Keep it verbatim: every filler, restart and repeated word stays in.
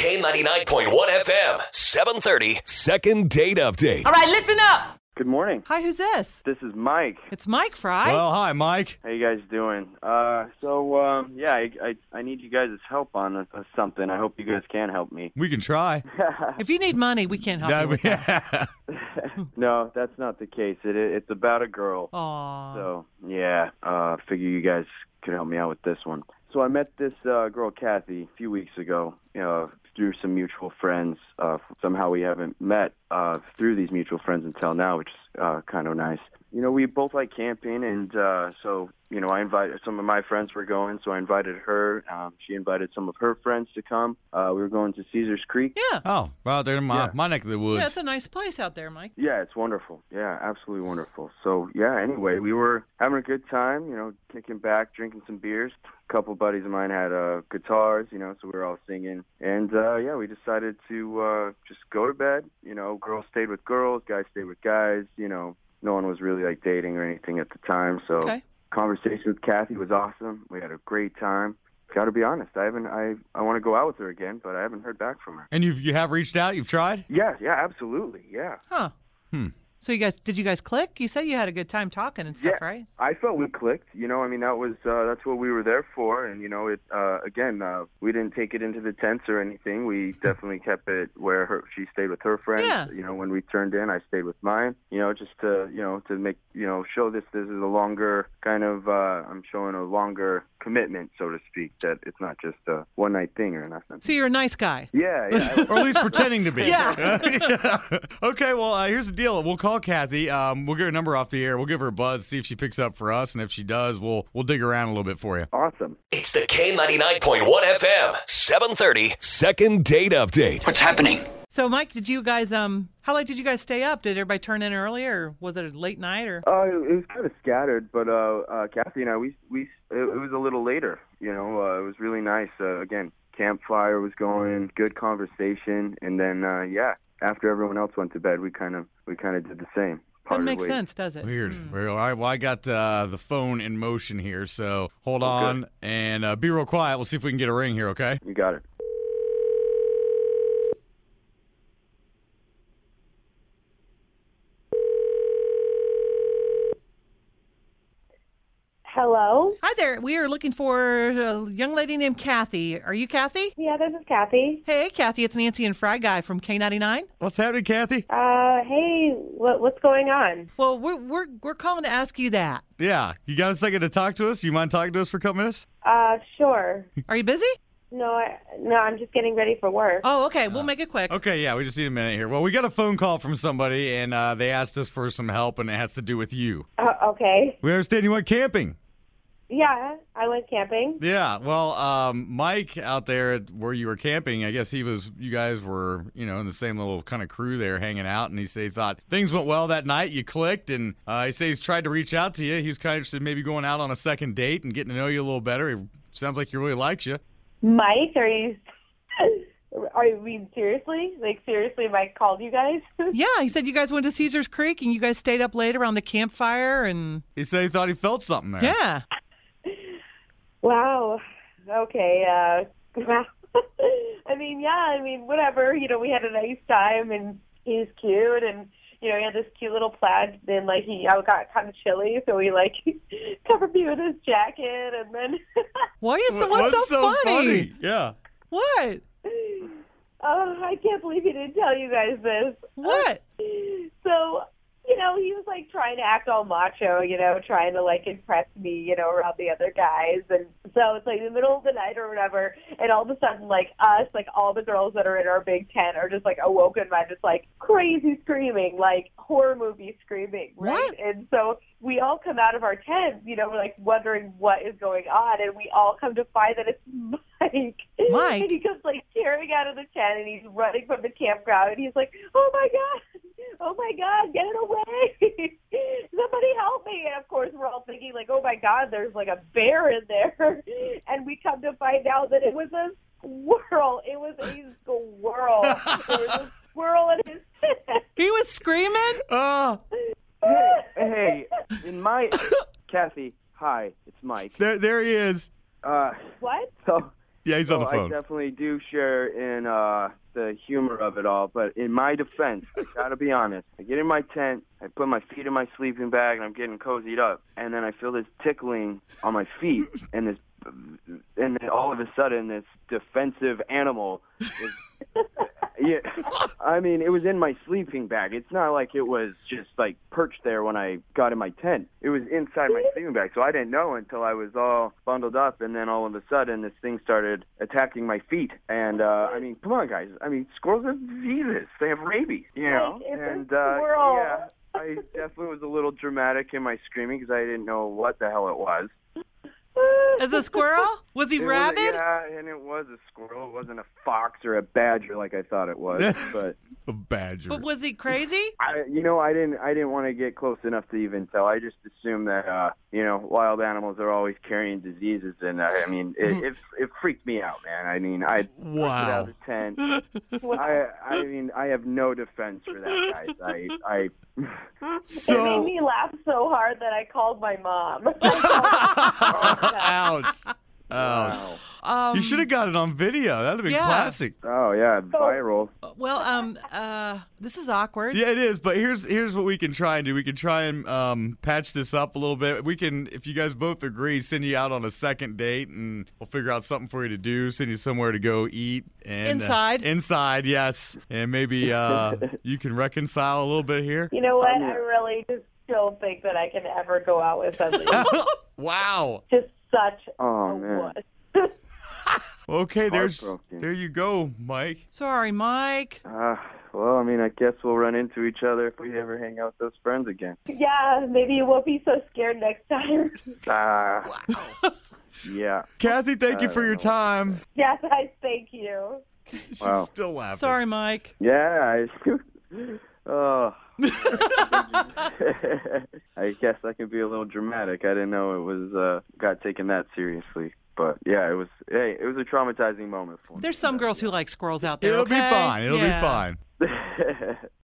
K ninety-nine point one F M, seven thirty. Second date update. All right, listen up. Good morning. Hi, who's this? This is Mike. It's Mike Fry. Well, hi, Mike. How you guys doing? Uh, so, um, yeah, I, I, I need you guys' help on uh, something. I hope you guys can help me. We can try. If you need money, we can't help That- you with that. No, that's not the case. It, it's about a girl. Aw. So, yeah, uh, figure you guys could help me out with this one. So I met this uh, girl, Kathy, a few weeks ago, you know, through some mutual friends. Uh, somehow we haven't met uh, through these mutual friends until now, which is uh, kind of nice. You know, we both like camping, and uh, so, you know, I invited, some of my friends were going, so I invited her. Um, she invited some of her friends to come. Uh, we were going to Caesars Creek. Yeah. Oh, well, they're in my, Yeah. my neck of the woods. Yeah, it's a nice place out there, Mike. Yeah, it's wonderful. Yeah, absolutely wonderful. So, yeah, anyway, we were having a good time, you know, kicking back, drinking some beers. A couple buddies of mine had uh, guitars, you know, so we were all singing. And, uh, yeah, we decided to uh, just go to bed. You know, girls stayed with girls, guys stayed with guys. You know, no one was really, like, dating or anything at the time. So Okay. conversation with Kathy was awesome. We had a great time. Got to be honest, I haven't. I I want to go out with her again, but I haven't heard back from her. And you've, you have reached out? You've tried? Yeah, yeah, absolutely, yeah. Huh. Hmm. So you guys, did you guys click? You said you had a good time talking and stuff, Yeah. right? I felt we clicked. You know, I mean, that was uh, that's what we were there for. And you know, it uh, again, uh, we didn't take it into the tents or anything. We definitely kept it where her she stayed with her friends. Yeah. You know, when we turned in, I stayed with mine. You know, just to you know to make you know show this this is a longer kind of. Uh, I'm showing a longer commitment, so to speak. That it's not just a one night thing or nothing. So you're a nice guy. Yeah, yeah. Or at least pretending to be. Yeah. Yeah. Okay, well, uh, here's the deal. We'll call Kathy. Um, we'll get her number off the air. We'll give her a buzz, see if she picks up for us. And if she does, we'll we'll dig around a little bit for you. Awesome. It's the K ninety-nine point one F M, seven thirty. Second date update. What's happening? So, Mike, did you guys, um, how late did you guys stay up? Did everybody turn in early, or was it a late night, or? Uh, it was kind of scattered, but uh, uh, Kathy and I, we we it, it was a little later. You know, uh, it was really nice. Uh, again, campfire was going, good conversation, and then uh, yeah, after everyone else went to bed, we kind of we kind of did the same. Doesn't Parted make ways. sense, does it? Weird. Weird. All right, well, I got uh, the phone in motion here, so hold Okay. on and uh, be real quiet. We'll see if we can get a ring here, okay? You got it. Hello? Hi there. We are looking for a young lady named Kathy. Are you Kathy? Yeah, this is Kathy. Hey, Kathy, it's Nancy and Fry Guy from K ninety-nine. What's happening, Kathy? Uh, hey, what, what's going on? Well, we're, we're, we're calling to ask you that. Yeah, you got a second to talk to us? You mind talking to us for a couple minutes? Uh, sure. Are you busy? No, I, no, I'm just getting ready for work. Oh, okay. We'll make it quick. Okay, yeah, we just need a minute here. Well, we got a phone call from somebody, and uh, they asked us for some help, and it has to do with you. Uh, okay. We understand you went camping. Yeah, I went camping. Yeah, well, um, Mike out there at where you were camping, I guess he was, you guys were, you know, in the same little kind of crew there hanging out, and he said he thought things went well that night, you clicked, and uh, he said he's tried to reach out to you. He was kind of interested in maybe going out on a second date and getting to know you a little better. It sounds like he really likes you. Mike, are you... Are you being seriously? Like, seriously, Mike called you guys? Yeah, he said you guys went to Caesars Creek and you guys stayed up late around the campfire and... He said he thought he felt something there. Yeah. Wow. Okay, uh... well, I mean, yeah, I mean, whatever. You know, we had a nice time, and he was cute, and... You know, he had this cute little plaid, then, like, he, I got kind of chilly, so he, like, covered me with his jacket, and then... Why is the, What- what's, so, funny? Yeah. What? Oh, I can't believe he didn't tell you guys this. What? So, you know, he was, like, trying to act all macho, you know, trying to, like, impress me, you know, around the other guys. And so it's, like, in the middle of the night or whatever, and all of a sudden, like, us, like, all the girls that are in our big tent are just, like, awoken by just, like, crazy screaming, like, horror movie screaming, right? What? And so we all come out of our tents, you know, we're, like, wondering what is going on, and we all come to find that it's Mike. Mike? And he comes, like, tearing out of the tent, and he's running from the campground, and he's like, oh, my God. Oh, my God, get it away. Somebody help me. And, of course, we're all thinking, like, oh, my God, there's, like, a bear in there. And we come to find out that it was a squirrel. It was a squirrel. There was a squirrel in his tent. He was screaming? Oh, Hey, hey, in my Kathy, hi, it's Mike. there, there he is. Uh, What? so Yeah, he's on the So phone. I definitely do share in uh, the humor of it all, but in my defense, I gotta be honest. I get in my tent, I put my feet in my sleeping bag, and I'm getting cozied up, and then I feel this tickling on my feet, and this, and then all of a sudden, this defensive animal is. Yeah, I mean, it was in my sleeping bag. It's not like it was just like perched there when I got in my tent. It was inside my sleeping bag, so I didn't know until I was all bundled up, and then all of a sudden, this thing started attacking my feet. And uh, I mean, come on, guys. I mean, squirrels have diseases. They have rabies, you know. Like, it's a and uh, squirrel. yeah, I definitely was a little dramatic in my screaming because I didn't know what the hell it was. As a squirrel? Was he It was a- rabid? yeah, and it was a squirrel. It wasn't a fox or a badger like I thought it was. But A badger. But was he crazy? I, you know, I didn't, I didn't want to get close enough to even tell. I just assumed that, uh, you know, wild animals are always carrying diseases, and uh, I mean, it, it, it freaked me out, man. I mean, I Wow. busted out of the tent. I, I mean, I have no defense for that, guys. I, I. It made So, me laugh so hard that I called my mom. I called- ouch. Ouch. Wow. Um, You should have got it on video. That'd have been Yeah. classic. Oh yeah, viral. Well, um, uh, this is awkward. Yeah, it is. But here's here's what we can try and do. We can try and um, patch this up a little bit. We can, if you guys both agree, send you out on a second date, and we'll figure out something for you to do. Send you somewhere to go eat. And, uh, Inside. inside, yes. And maybe uh, you can reconcile a little bit here. You know what? I really just don't think that I can ever go out with somebody who's Wow. just such Oh, a man. wuss. Okay, there's Heartbroken. there you go, Mike. Sorry, Mike. Uh, well, I mean, I guess we'll run into each other if we ever hang out with those friends again. Yeah, maybe you won't be so scared next time. Ah. Yeah. Kathy, thank you I for don't your know. time. Yes, I thank you. She's Wow. still laughing. Sorry, Mike. Yeah. I, oh. I guess I can be a little dramatic. I didn't know it was uh, got taken that seriously. But yeah, it was. Hey, it was a traumatizing moment for me. There's some girls who like squirrels out there. It'll be okay? fine. It'll Yeah. be fine.